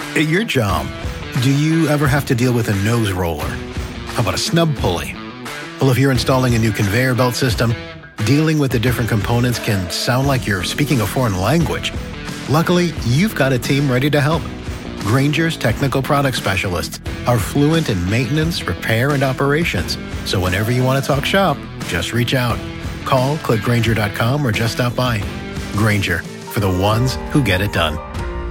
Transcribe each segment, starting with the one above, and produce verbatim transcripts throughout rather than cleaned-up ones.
At your job, do you ever have to deal with a nose roller? How about a snub pulley? Well, if you're installing a new conveyor belt system, dealing with the different components can sound like you're speaking a foreign language. Luckily, you've got a team ready to help. Grainger's technical product specialists are fluent in maintenance, repair, and operations. So whenever you want to talk shop, just reach out. Call, click Grainger dot com, or just stop by. Grainger, for the ones who get it done.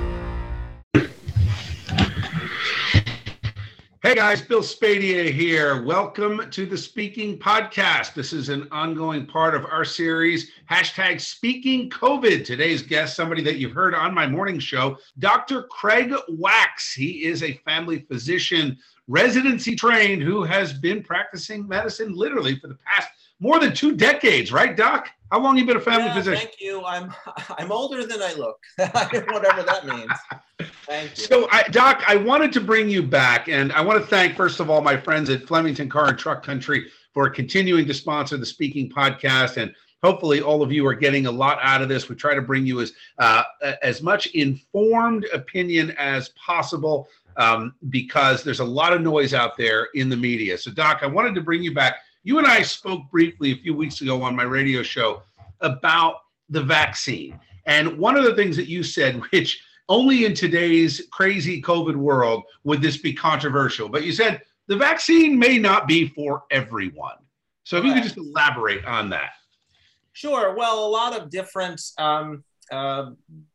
Hey guys, Bill Spadea here. Welcome to the Speaking Podcast. This is an ongoing part of our series, hashtag Speaking COVID. Today's guest, somebody that you've heard on my morning show, Doctor Craig Wax. He is a family physician, residency trained, who has been practicing medicine literally for the past more than two decades, right, Doc? How long have you been a family yeah, physician? Thank you. I'm I'm older than I look, whatever that means. Thank you. So, I, Doc, I wanted to bring you back, and I want to thank, first of all, my friends at Flemington Car and Truck Country for continuing to sponsor the Speaking Podcast, and hopefully all of you are getting a lot out of this. We try to bring you as uh, as much informed opinion as possible um, because there's a lot of noise out there in the media. So, Doc, I wanted to bring you back. You and I spoke briefly a few weeks ago on my radio show about the vaccine. And one of the things that you said, which only in today's crazy COVID world would this be controversial, but you said the vaccine may not be for everyone. So if you could just elaborate on that. Sure. Well, a lot of different um, uh,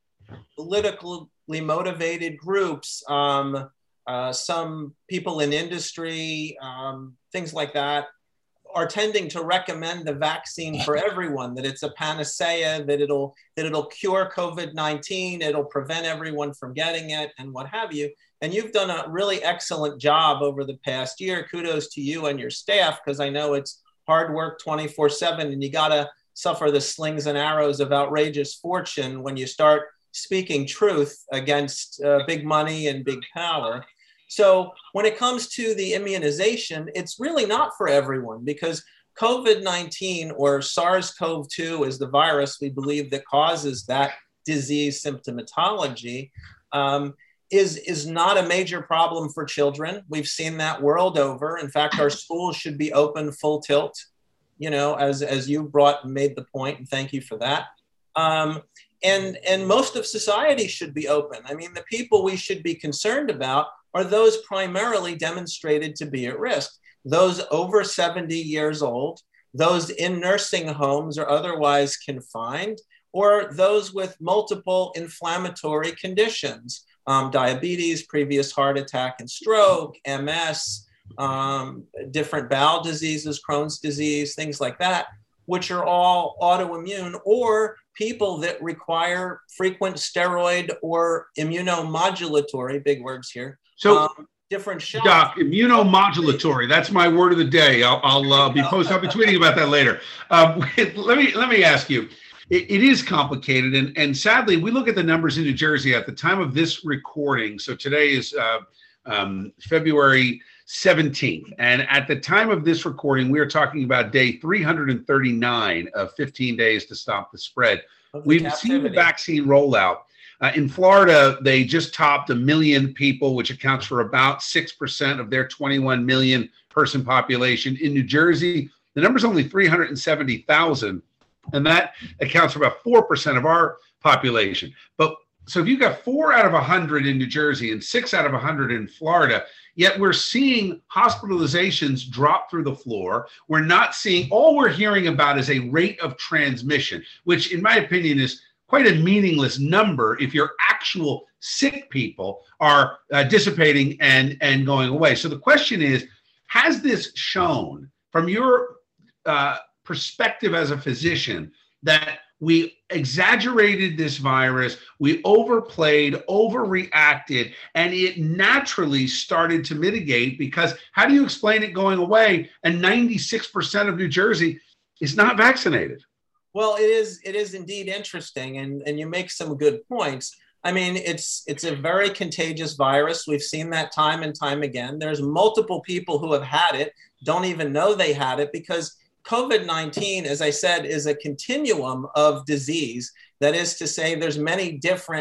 politically motivated groups, um, uh, some people in industry, um, things like that, are tending to recommend the vaccine for everyone, that it's a panacea, that it'll that it'll cure COVID nineteen, it'll prevent everyone from getting it, and what have you. And you've done a really excellent job over the past year. Kudos to you and your staff, because I know it's hard work twenty-four seven, and you gotta suffer the slings and arrows of outrageous fortune when you start speaking truth against uh, big money and big power. So when it comes to the immunization, it's really not for everyone, because COVID nineteen, or SARS-C o V two, is the virus we believe that causes that disease symptomatology, um, is, is not a major problem for children. We've seen that world over. In fact, our schools should be open full tilt, you know, as, as you brought made the point, and thank you for that. Um, and, and most of society should be open. I mean, the people we should be concerned about are those primarily demonstrated to be at risk, those over seventy years old, those in nursing homes or otherwise confined, or those with multiple inflammatory conditions, um, diabetes, previous heart attack and stroke, M S, um, different bowel diseases, Crohn's disease, things like that, which are all autoimmune, or people that require frequent steroid or immunomodulatory, big words here, So, um, different shots. Doc, immunomodulatory, that's my word of the day. I'll, I'll uh, be posting, I'll be tweeting about that later. Um, let me let me ask you, it, it is complicated, and, and sadly, we look at the numbers in New Jersey at the time of this recording. So today is uh, um, February seventeenth, and at the time of this recording, we are talking about day three hundred thirty-nine of fifteen days to stop the spread. We've captivity. seen the vaccine rollout. Uh, in Florida, they just topped a million people, which accounts for about six percent of their twenty-one million person population. In New Jersey, the number is only three hundred seventy thousand, and that accounts for about four percent of our population. But so if you've got four out of one hundred in New Jersey and six out of one hundred in Florida, yet we're seeing hospitalizations drop through the floor. We're not seeing, all we're hearing about is a rate of transmission, which in my opinion is quite a meaningless number if your actual sick people are uh, dissipating and, and going away. So the question is, has this shown from your uh, perspective as a physician that we exaggerated this virus, we overplayed, overreacted, and it naturally started to mitigate? Because how do you explain it going away and ninety-six percent of New Jersey is not vaccinated? Well, it is it is indeed interesting, and, and you make some good points. I mean, it's it's a very contagious virus. We've seen that time and time again. There's multiple people who have had it, don't even know they had it, because COVID nineteen, as I said, is a continuum of disease. That is to say, there's many different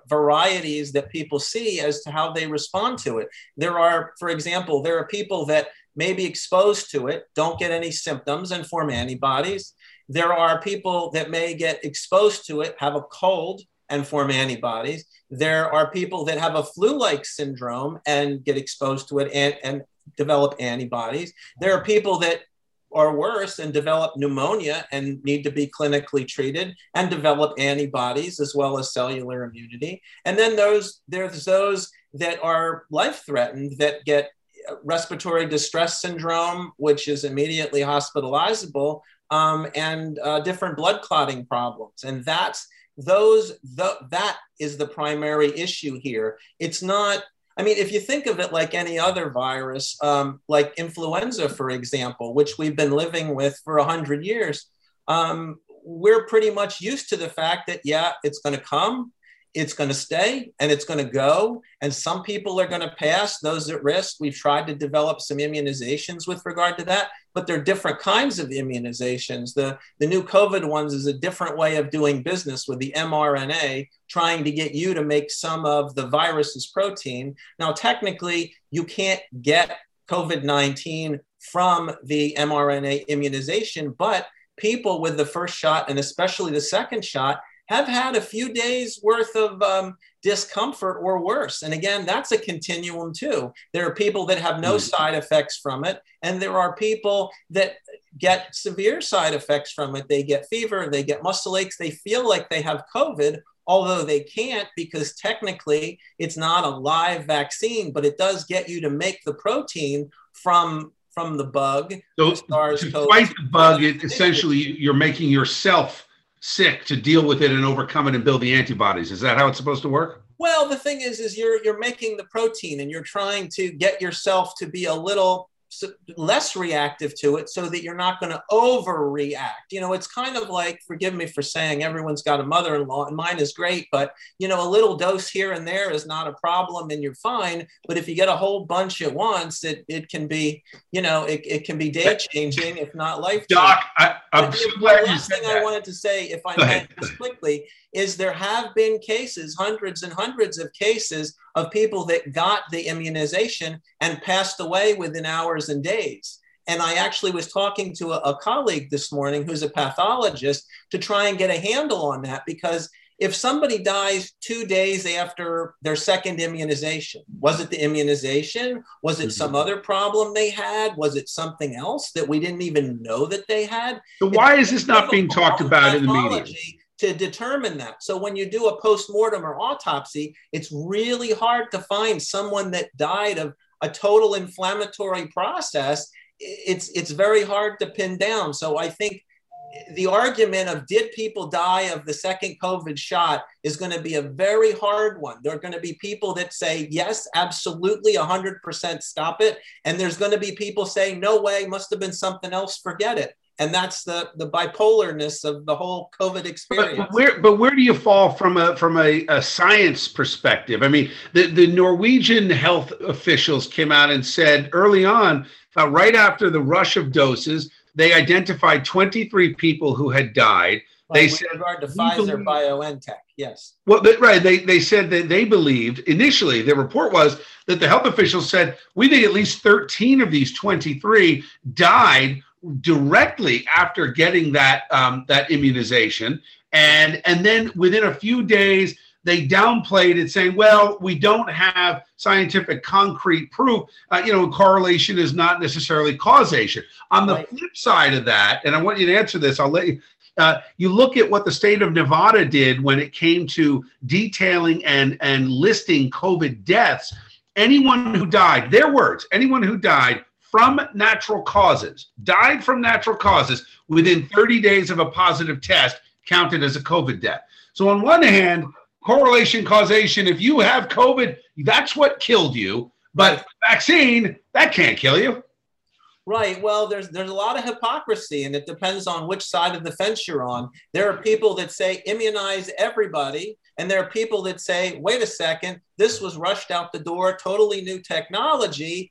varieties that people see as to how they respond to it. There are, for example, there are people that may be exposed to it, don't get any symptoms and form antibodies. There are people that may get exposed to it, have a cold and form antibodies. There are people that have a flu-like syndrome and get exposed to it and, and develop antibodies. There are people that are worse and develop pneumonia and need to be clinically treated and develop antibodies as well as cellular immunity. And then those there's those that are life-threatened that get respiratory distress syndrome, which is immediately hospitalizable, um, and uh, different blood clotting problems. And that's those the, that is the primary issue here. It's not. I mean, if you think of it like any other virus, um, like influenza, for example, which we've been living with for one hundred years, um, we're pretty much used to the fact that, yeah, it's going to come, it's going to stay, and it's going to go. And some people are going to pass, those at risk. We've tried to develop some immunizations with regard to that, but there are different kinds of immunizations. The, the new COVID ones is a different way of doing business with the mRNA, trying to get you to make some of the virus's protein. Now, technically, you can't get COVID nineteen from the mRNA immunization, but people with the first shot and especially the second shot have had a few days worth of um, discomfort or worse. And again, that's a continuum too. There are people that have no side effects from it. And there are people that get severe side effects from it. They get fever, they get muscle aches, they feel like they have COVID, although they can't because technically it's not a live vaccine, but it does get you to make the protein from from the bug. So to fight the bug, it, essentially you're making yourself sick to deal with it and overcome it and build the antibodies. Is that how it's supposed to work? Well, the thing is, is you're you're making the protein and you're trying to get yourself to be a little less reactive to it so that you're not going to overreact. You know, it's kind of like, forgive me for saying everyone's got a mother-in-law and mine is great, but you know, a little dose here and there is not a problem and you're fine. But if you get a whole bunch at once, it, it can be, you know, it, it can be day changing, if not life changing. Doc, I, I'm so glad you said that. The last thing I wanted to say, if I may just quickly, is there have been cases, hundreds and hundreds of cases of people that got the immunization and passed away within hours and days. And I actually was talking to a, a colleague this morning who's a pathologist to try and get a handle on that, because if somebody dies two days after their second immunization, was it the immunization? Was it mm-hmm. some other problem they had? Was it something else that we didn't even know that they had? So why it's is this not being talked about in the media? To determine that. So when you do a post-mortem or autopsy, it's really hard to find someone that died of a total inflammatory process. It's, it's very hard to pin down. So I think the argument of did people die of the second COVID shot is going to be a very hard one. There are going to be people that say, yes, absolutely, one hundred percent stop it. And there's going to be people saying, no way, must have been something else, forget it. And that's the, the bipolarness of the whole COVID experience. But, but where but where do you fall from a from a, a science perspective? I mean, the, the Norwegian health officials came out and said early on, uh, right after the rush of doses, they identified twenty-three people who had died. Well, they with said, regard to Pfizer BioNTech, yes. Well, they, right. They they said that they believed initially. The report was that the health officials said we think at least thirteen of these twenty-three died directly after getting that um, that immunization, and and then within a few days they downplayed it, saying, "Well, we don't have scientific concrete proof. Uh, you know, correlation is not necessarily causation." On the right. flip side of that, and I want you to answer this, I'll let you. Uh, you look at what the state of Nevada did when it came to detailing and and listing COVID deaths. Anyone who died, their words, anyone who died from natural causes, died from natural causes within thirty days of a positive test counted as a COVID death. So on one hand, correlation, causation, if you have COVID, that's what killed you. But right. vaccine, that can't kill you. Right. Well, there's there's a lot of hypocrisy, and it depends on which side of the fence you're on. There are people that say immunize everybody, and there are people that say, wait a second, this was rushed out the door, totally new technology.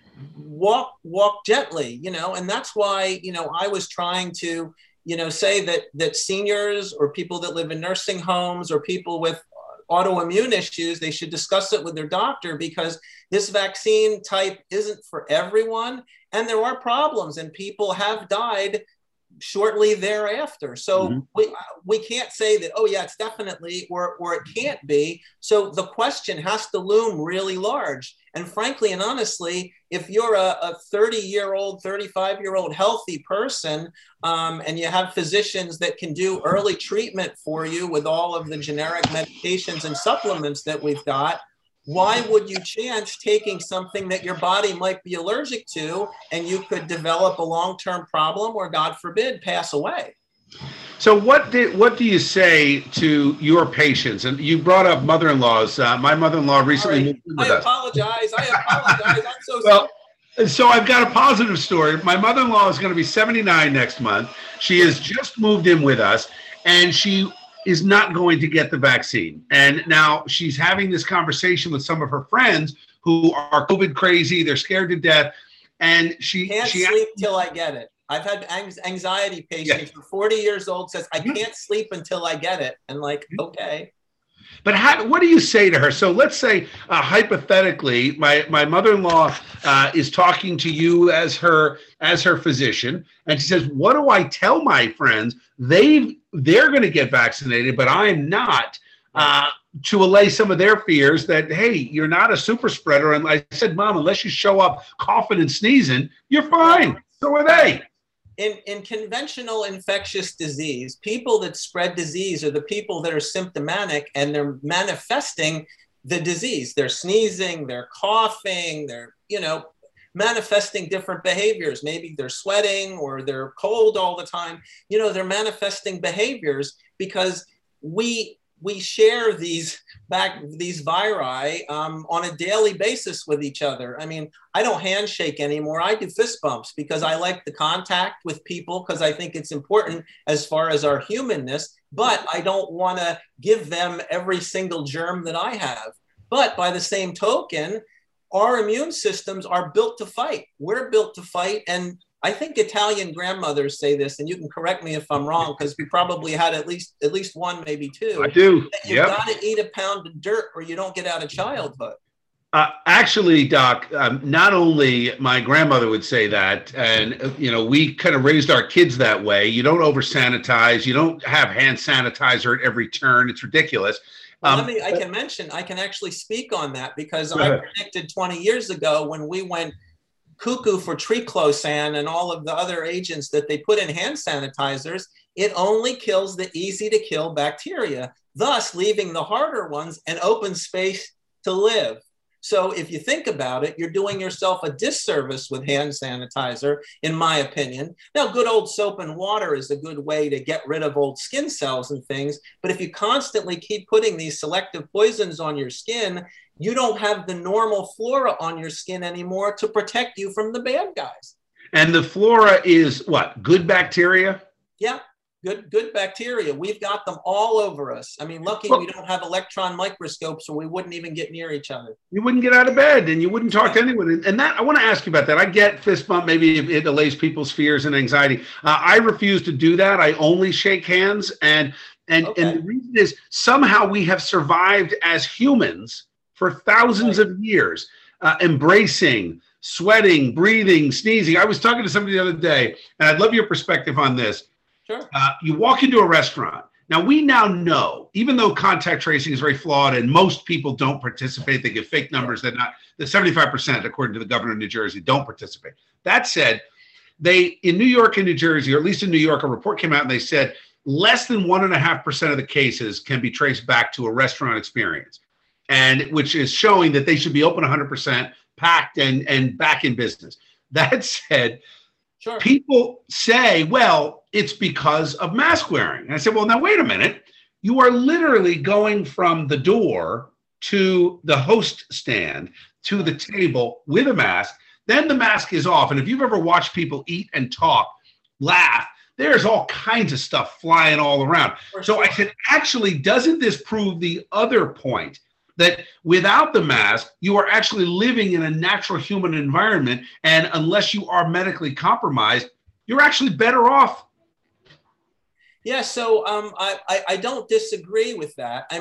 Walk, walk gently, you know, and that's why, you know, I was trying to, you know, say that that seniors or people that live in nursing homes or people with autoimmune issues, they should discuss it with their doctor, because this vaccine type isn't for everyone. And there are problems, and people have died shortly thereafter. So mm-hmm. we we can't say that, oh yeah, it's definitely, or, or it can't be. So the question has to loom really large. And frankly and honestly, if you're a, a thirty-year-old, thirty-five-year-old healthy person, um, and you have physicians that can do early treatment for you with all of the generic medications and supplements that we've got, why would you chance taking something that your body might be allergic to, and you could develop a long-term problem, or God forbid, pass away? So what did what do you say to your patients? And you brought up mother-in-laws. Uh, my mother-in-law recently Sorry, moved in with I us. apologize. I apologize. I'm so well, sorry. So I've got a positive story. My mother-in-law is going to be seventy-nine next month. She has just moved in with us, and she is not going to get the vaccine. And now she's having this conversation with some of her friends who are COVID crazy. They're scared to death. And she can't she sleep till I get it. I've had anxiety patients who are forty years old says, I can't sleep until I get it. And like, okay. But how, what do you say to her? So let's say, uh, hypothetically, my, my mother-in-law uh, is talking to you as her as her physician, and she says, what do I tell my friends? They've, they're going to get vaccinated, but I'm not, uh, to allay some of their fears that, hey, you're not a super spreader. And I said, Mom, unless you show up coughing and sneezing, you're fine. So are they. In, in conventional infectious disease, people that spread disease are the people that are symptomatic and they're manifesting the disease. They're sneezing, they're coughing, they're, you know, manifesting different behaviors. Maybe they're sweating or they're cold all the time. You know, they're manifesting behaviors because we we share these back these viri um, on a daily basis with each other. I mean, I don't handshake anymore. I do fist bumps because I like the contact with people, because I think it's important as far as our humanness, but I don't want to give them every single germ that I have. But by the same token, our immune systems are built to fight. We're built to fight. And I think Italian grandmothers say this, and you can correct me if I'm wrong, because we probably had at least at least one, maybe two. I do. You've yep. got to eat a pound of dirt or you don't get out of childhood. Uh, actually, Doc, um, not only my grandmother would say that, and, uh, you know, we kind of raised our kids that way. You don't over sanitize. You don't have hand sanitizer at every turn. It's ridiculous. Well, um, let me, I can mention, I can actually speak on that, because I predicted twenty years ago when we went cuckoo for triclosan and all of the other agents that they put in hand sanitizers, it only kills the easy to kill bacteria, thus leaving the harder ones an open space to live. So if you think about it, you're doing yourself a disservice with hand sanitizer, in my opinion. Now, good old soap and water is a good way to get rid of old skin cells and things. But if you constantly keep putting these selective poisons on your skin, you don't have the normal flora on your skin anymore to protect you from the bad guys. And the flora is what? Good bacteria? Yeah. Good, good bacteria. We've got them all over us. I mean, lucky well, we don't have electron microscopes, or we wouldn't even get near each other. You wouldn't get out of bed, and you wouldn't talk to anyone. And that, I want to ask you about that. I get fist bump. Maybe it allays people's fears and anxiety. Uh, I refuse to do that. I only shake hands. And and okay. and the reason is, somehow we have survived as humans for thousands right. of years, uh, embracing, sweating, breathing, sneezing. I was talking to somebody the other day, and I'd love your perspective on this. Sure. Uh, you walk into a restaurant. Now, we now know, even though contact tracing is very flawed and most people don't participate, they give fake numbers, that not the seventy-five percent, according to the governor of New Jersey, don't participate. That said, they, in New York and New Jersey, or at least in New York, a report came out and they said less than one and a half percent of the cases can be traced back to a restaurant experience, and which is showing that they should be open one hundred percent, packed, and, and back in business. That said, sure. People say, well, it's because of mask wearing. And I said, well, now, wait a minute. You are literally going from the door to the host stand to the table with a mask. Then the mask is off. And if you've ever watched people eat and talk, laugh, there's all kinds of stuff flying all around. For so sure. I said, actually, doesn't this prove the other point? That without the mask, you are actually living in a natural human environment. And unless you are medically compromised, you're actually better off. Yeah, so um, I, I, I don't disagree with that. I mean,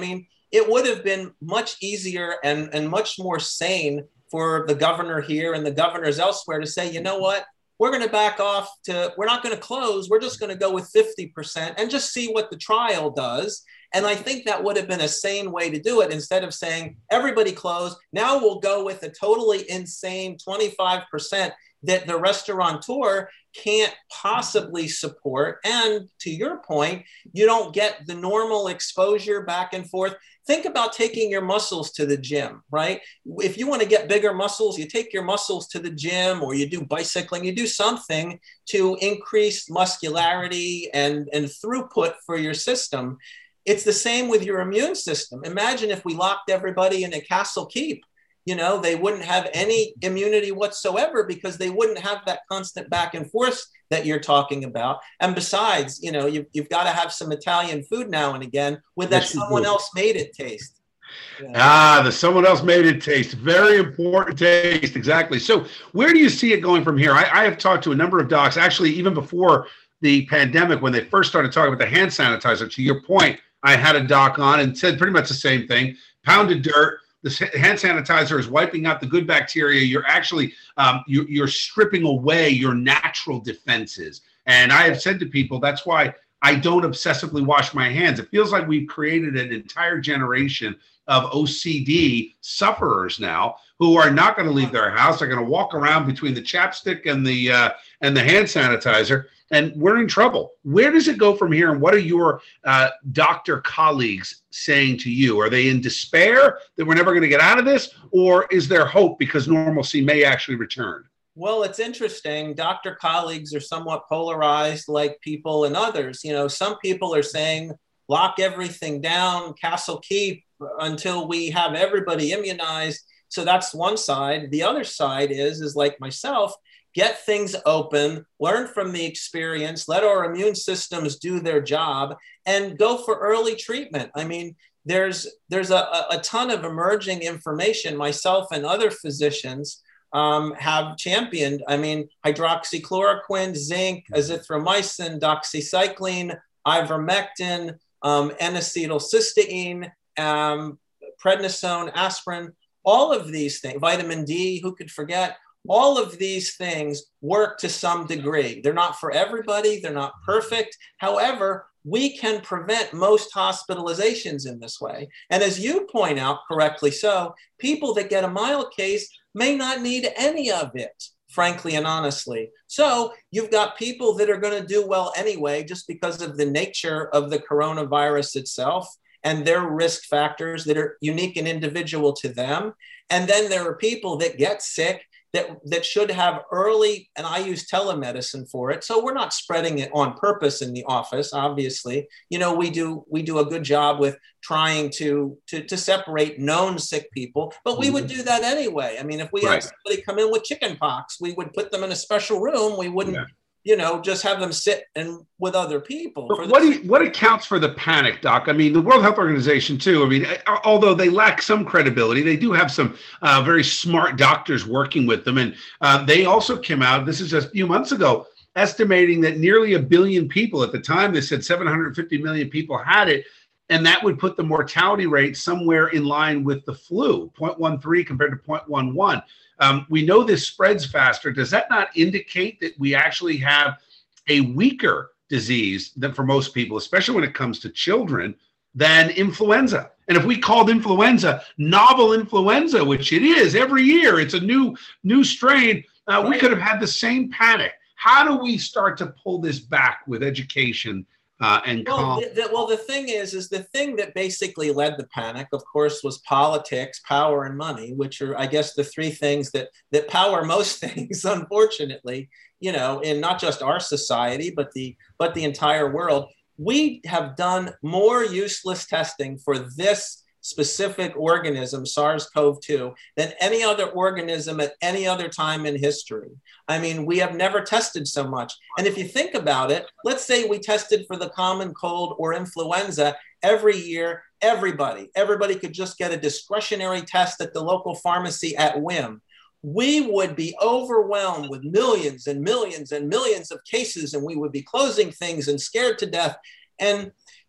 it would have been much easier and, and much more sane for the governor here and the governors elsewhere to say, you know what, we're going to back off to, we're not going to close. We're just going to go with fifty percent and just see what the trial does. And I think that would have been a sane way to do it instead of saying everybody closed. Now we'll go with a totally insane twenty-five percent that the restaurateur can't possibly support. And to your point, you don't get the normal exposure back and forth. Think about taking your muscles to the gym, right? If you want to get bigger muscles, you take your muscles to the gym, or you do bicycling, you do something to increase muscularity and, and throughput for your system. It's the same with your immune system. Imagine if we locked everybody in a castle keep. You know, they wouldn't have any immunity whatsoever because they wouldn't have that constant back and forth that you're talking about. And besides, you know, you've, you've got to have some Italian food now and again with that someone else made it taste. Yeah. Ah, the someone else made it taste. Very important taste. Exactly. So where do you see it going from here? I, I have talked to a number of docs, actually, even before the pandemic, when they first started talking about the hand sanitizer. To your point, I had a doc on and said pretty much the same thing. Pounded dirt. The hand sanitizer is wiping out the good bacteria. You're actually, um, you, you're stripping away your natural defenses. And I have said to people, that's why I don't obsessively wash my hands. It feels like we've created an entire generation of O C D sufferers now who are not going to leave their house. They're going to walk around between the chapstick and the uh, and the hand sanitizer, and we're in trouble. Where does it go from here, and what are your uh, doctor colleagues saying to you? Are they in despair that we're never going to get out of this, or is there hope because normalcy may actually return? Well, it's interesting. Doctor colleagues are somewhat polarized like people and others. You know, some people are saying, lock everything down, castle keep until we have everybody immunized. So that's one side. The other side is, is like myself, get things open, learn from the experience, let our immune systems do their job, and go for early treatment. I mean, there's, there's a, a ton of emerging information. Myself and other physicians um, have championed. I mean, hydroxychloroquine, zinc, azithromycin, doxycycline, ivermectin, um, N-acetylcysteine, um, prednisone, aspirin, all of these things, vitamin D, who could forget? All of these things work to some degree. They're not for everybody. They're not perfect. However, we can prevent most hospitalizations in this way. And as you point out correctly so, people that get a mild case may not need any of it, frankly and honestly. So you've got people that are going to do well anyway, just because of the nature of the coronavirus itself and their risk factors that are unique and individual to them. And then there are people that get sick that, that should have early, and I use telemedicine for it. So we're not spreading it on purpose in the office, obviously. You know, we do we do a good job with trying to, to, to separate known sick people, but we would do that anyway. I mean, if we right. had somebody come in with chicken pox, we would put them in a special room. We wouldn't yeah. you know, just have them sit and with other people. But what, do you, what accounts for the panic, Doc? I mean, the World Health Organization, too, I mean, although they lack some credibility, they do have some uh, very smart doctors working with them. And uh, they also came out, this is just a few months ago, estimating that nearly a billion people, at the time they said seven hundred fifty million people had it, and that would put the mortality rate somewhere in line with the flu, zero point one three compared to zero point one one. Um, we know this spreads faster. Does that not indicate that we actually have a weaker disease than for most people, especially when it comes to children, than influenza? And if we called influenza novel influenza, which it is every year, it's a new new strain, uh, we could have had the same panic. How do we start to pull this back with education Uh, and well, the, the, well, the thing is, is the thing that basically led the panic, of course, was politics, power, and money, which are, I guess, the three things that that power most things, unfortunately, you know, in not just our society, but the but the entire world. We have done more useless testing for this specific organism, SARS CoV two, than any other organism at any other time in history. I mean, we have never tested so much. And if you think about it, let's say we tested for the common cold or influenza every year, everybody, everybody could just get a discretionary test at the local pharmacy at whim. We would be overwhelmed with millions and millions and millions of cases, and we would be closing things and scared to death. And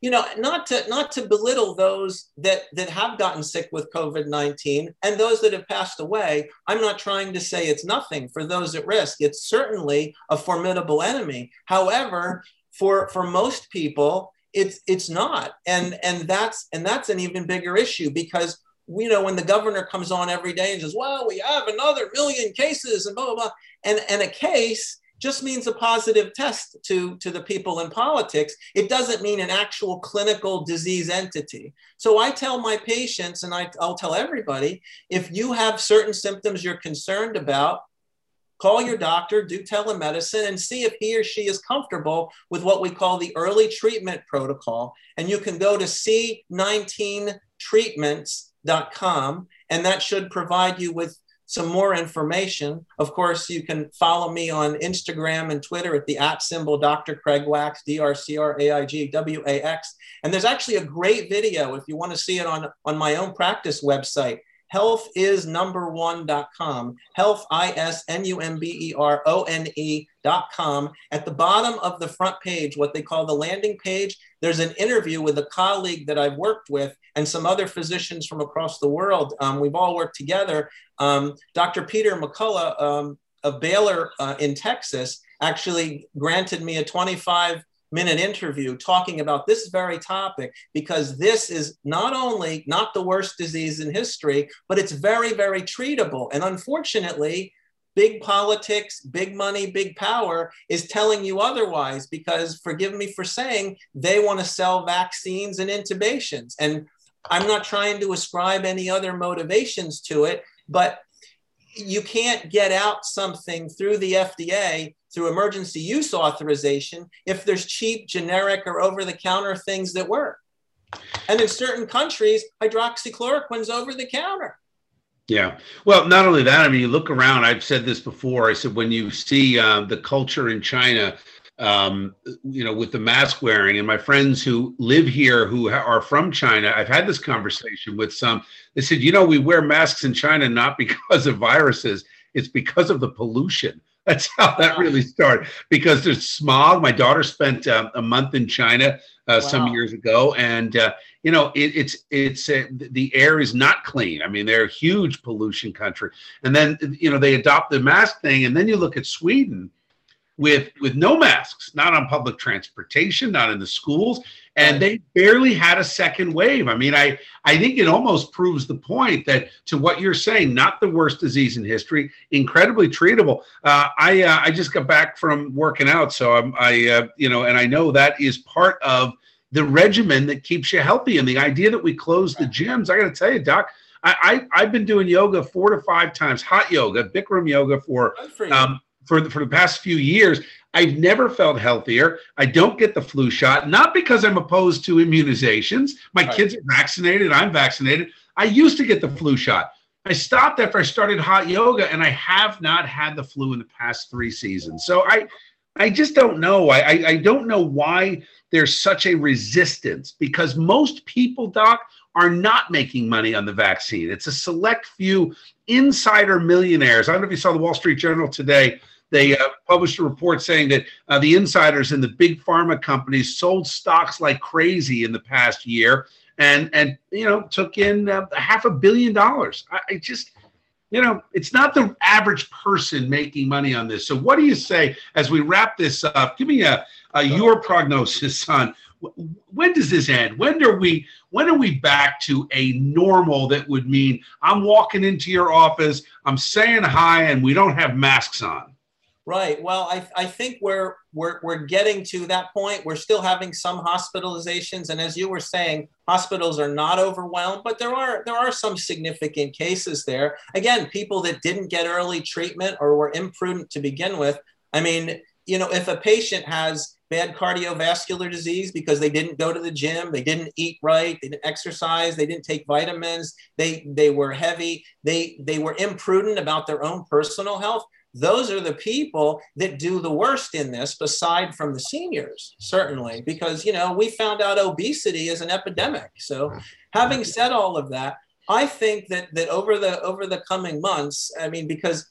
you know, not to not to belittle those that that have gotten sick with COVID nineteen and those that have passed away. I'm not trying to say it's nothing for those at risk. It's certainly a formidable enemy. However, for for most people, it's it's not, and and that's and that's an even bigger issue, because you know, when the governor comes on every day and says, well, we have another million cases and blah blah blah, and and a case just means a positive test to, to the people in politics. It doesn't mean an actual clinical disease entity. So I tell my patients, and I, I'll tell everybody, if you have certain symptoms you're concerned about, call your doctor, do telemedicine, and see if he or she is comfortable with what we call the early treatment protocol. And you can go to c nineteen treatments dot com, and that should provide you with some more information. Of course, you can follow me on Instagram and Twitter at the at symbol Doctor Craig Wax, D R C R A I G W A X. And there's actually a great video if you want to see it on, on my own practice website, health is number one dot com, health, I S N U M B E R O N E dot com. At the bottom of the front page, what they call the landing page, there's an interview with a colleague that I've worked with and some other physicians from across the world. Um, we've all worked together. Um, Doctor Peter McCullough um, of Baylor uh, in Texas actually granted me a twenty-five minute interview talking about this very topic, because this is not only not the worst disease in history, but it's very, very treatable. And unfortunately, big politics, big money, big power is telling you otherwise, because, forgive me for saying, they want to sell vaccines and intubations. And I'm not trying to ascribe any other motivations to it, but you can't get out something through the F D A through emergency use authorization if there's cheap, generic, or over-the-counter things that work. And in certain countries, hydroxychloroquine's over the counter. Yeah. Well, not only that, I mean, you look around, I've said this before, I said, when you see uh, the culture in China, um, you know, with the mask wearing, and my friends who live here who ha- are from China, I've had this conversation with some, they said, you know, we wear masks in China not because of viruses, it's because of the pollution. That's how that really started, because there's smog. My daughter spent uh, a month in China uh, wow. some years ago, and uh, you know, it, it's it's uh, the air is not clean. I mean, they're a huge pollution country, and then you know they adopt the mask thing, and then you look at Sweden with with no masks, not on public transportation, not in the schools, and they barely had a second wave. I mean, I I think it almost proves the point that, to what you're saying, not the worst disease in history, incredibly treatable. Uh, I uh, I just got back from working out, so I'm I uh, you know, and I know that is part of the regimen that keeps you healthy. And the idea that we close the gyms, I got to tell you, Doc, I, I I've been doing yoga four to five times, hot yoga, Bikram yoga for um for the, for the past few years. I've never felt healthier. I don't get the flu shot, not because I'm opposed to immunizations. My right. kids are vaccinated. I'm vaccinated. I used to get the flu shot. I stopped after I started hot yoga, and I have not had the flu in the past three seasons. So I, I just don't know. I, I, I don't know why there's such a resistance, because most people, Doc, are not making money on the vaccine. It's a select few insider millionaires. I don't know if you saw the Wall Street Journal today. They uh, published a report saying that uh, the insiders in the big pharma companies sold stocks like crazy in the past year, and and you know took in uh, half a billion dollars. I, I just, you know, it's not the average person making money on this. So what do you say as we wrap this up? Give me a, a your prognosis on when does this end? When are we when are we back to a normal that would mean I'm walking into your office, I'm saying hi, and we don't have masks on? Right. Well, I, I think we're, we're, we're getting to that point. We're still having some hospitalizations. And as you were saying, hospitals are not overwhelmed, but there are, there are some significant cases there. Again, people that didn't get early treatment or were imprudent to begin with. I mean, you know, if a patient has bad cardiovascular disease because they didn't go to the gym, they didn't eat right, they didn't exercise, they didn't take vitamins, they, they were heavy, they, they were imprudent about their own personal health. Those are the people that do the worst in this, aside from the seniors, certainly, because, you know, we found out obesity is an epidemic. So having said all of that, I think that that over the over the coming months, I mean, because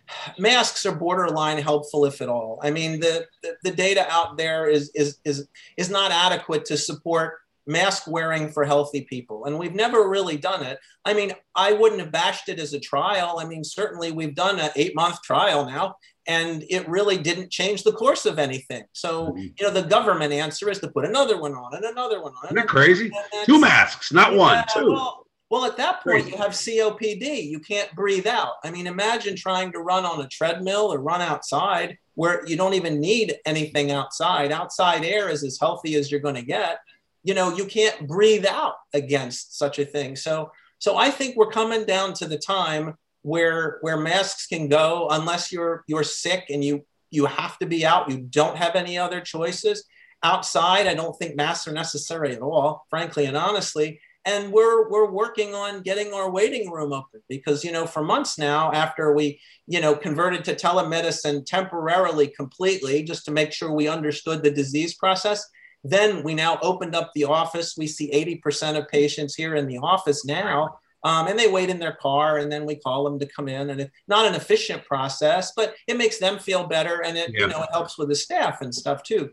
masks are borderline helpful, if at all. I mean, the, the, the data out there is, is, is, is not adequate to support mask wearing for healthy people. And we've never really done it. I mean, I wouldn't have bashed it as a trial. I mean, certainly we've done an eight month trial now, and it really didn't change the course of anything. So, you know, the government answer is to put another one on and another one on. Isn't that crazy? Two masks, not yeah, one, two. Well, well, at that point, you have C O P D. You can't breathe out. I mean, imagine trying to run on a treadmill or run outside where you don't even need anything outside. Outside air is as healthy as you're going to get. You know, you can't breathe out against such a thing. So, so I think we're coming down to the time where where masks can go, unless you're you're sick and you you have to be out. You don't have any other choices. Outside, I don't think masks are necessary at all, frankly and honestly. And we're we're working on getting our waiting room open because, you know, for months now, after we, you know, converted to telemedicine temporarily, completely, just to make sure we understood the disease process, then we now opened up the office. We see eighty percent of patients here in the office now, um, and they wait in their car, and then we call them to come in. And it's not an efficient process, but it makes them feel better, and it, yeah. you know, it helps with the staff and stuff too.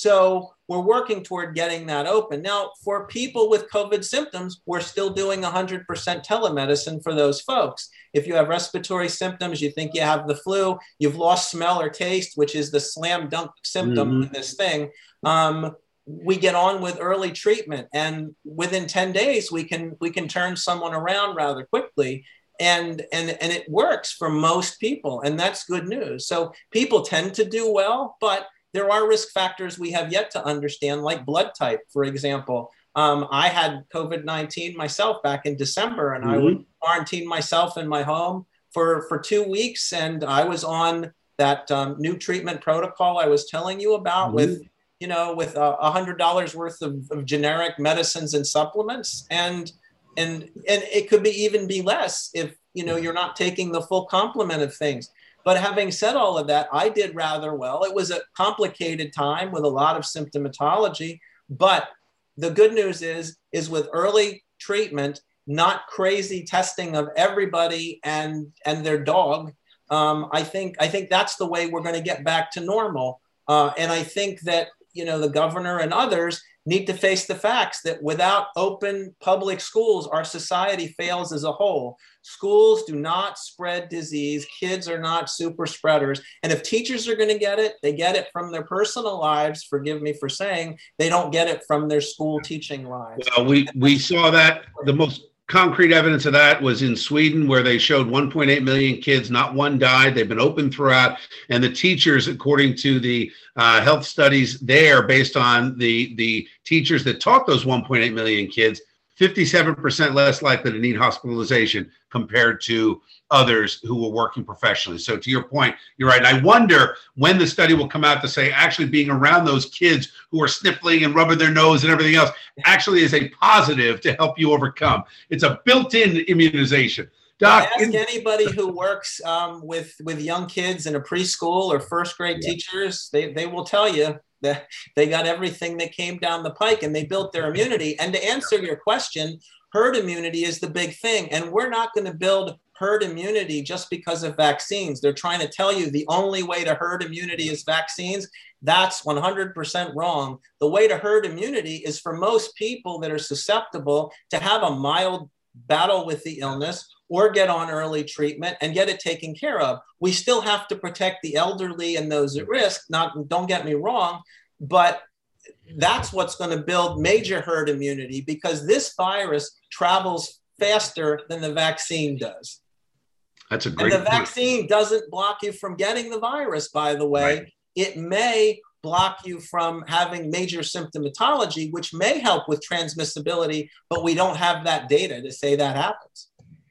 So we're working toward getting that open. Now, for people with COVID symptoms, we're still doing one hundred percent telemedicine for those folks. If you have respiratory symptoms, you think you have the flu, you've lost smell or taste, which is the slam dunk symptom mm-hmm. in this thing, um, we get on with early treatment. And within ten days, we can we can turn someone around rather quickly. And, and, and it works for most people. And that's good news. So people tend to do well, but there are risk factors we have yet to understand, like blood type, for example. Um, I had COVID nineteen myself back in December, and mm-hmm. I would quarantine myself in my home for, for two weeks. And I was on that um, new treatment protocol I was telling you about mm-hmm. with, you know, with a uh, hundred dollars worth of, of generic medicines and supplements. And, and, and it could be even be less if, you know, you're not taking the full complement of things. But having said all of that, I did rather well. It was a complicated time with a lot of symptomatology, but the good news is, is with early treatment, not crazy testing of everybody and, and their dog, um, I think, I think that's the way we're going to get back to normal. Uh, and I think that, you know, the governor and others need to face the facts that without open public schools, our society fails as a whole. Schools do not spread disease. Kids are not super spreaders. And if teachers are going to get it, they get it from their personal lives. Forgive me for saying, they don't get it from their school teaching lives. Well, we, we saw that. The most concrete evidence of that was in Sweden, where they showed one point eight million kids, not one died. They've been open throughout. And the teachers, according to the uh, health studies there, based on the, the teachers that taught those one point eight million kids, fifty-seven percent less likely to need hospitalization compared to others who were working professionally. So to your point, you're right. And I wonder when the study will come out to say actually being around those kids who are sniffling and rubbing their nose and everything else actually is a positive to help you overcome. It's a built-in immunization. Doc, ask in- anybody who works um, with, with young kids in a preschool or first grade yeah. teachers, they, they will tell you that they got everything that came down the pike and they built their immunity. And to answer your question, herd immunity is the big thing. And we're not going to build herd immunity just because of vaccines. They're trying to tell you the only way to herd immunity is vaccines. That's one hundred percent wrong. The way to herd immunity is for most people that are susceptible to have a mild battle with the illness or get on early treatment and get it taken care of. We still have to protect the elderly and those at risk. Not, don't get me wrong, but that's what's going to build major herd immunity, because this virus travels faster than the vaccine does. That's a great And the vaccine doesn't block you from getting the virus, by the way. Right. It may block you from having major symptomatology, which may help with transmissibility, but we don't have that data to say that happens.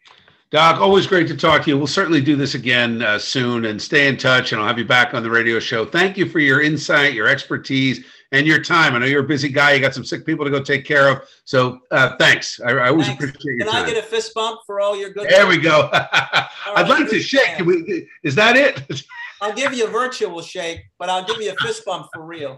Doc, always great to talk to you. We'll certainly do this again uh, soon, and stay in touch, and I'll have you back on the radio show. Thank you for your insight, your expertise, and your time. I know you're a busy guy. You got some sick people to go take care of. So uh, thanks. I, I always thanks. appreciate your Can time. Can I get a fist bump for all your good There work? we go. I'd like to shake. Can we, is that it? I'll give you a virtual shake, but I'll give you a fist bump for real.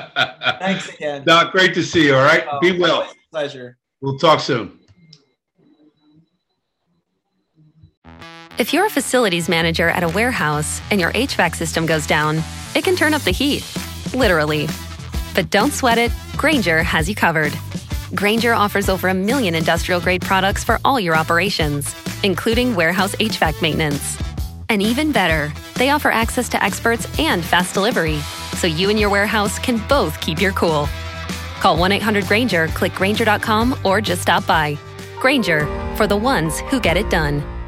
Thanks again. Doc, great to see you. All right. Oh, Be well. Pleasure. We'll talk soon. If you're a facilities manager at a warehouse and your H V A C system goes down, it can turn up the heat, literally. But don't sweat it, Grainger has you covered. Grainger offers over a million industrial-grade products for all your operations, including warehouse H V A C maintenance. And even better, they offer access to experts and fast delivery, so you and your warehouse can both keep your cool. Call one eight hundred Grainger, click Grainger dot com, or just stop by. Grainger, for the ones who get it done.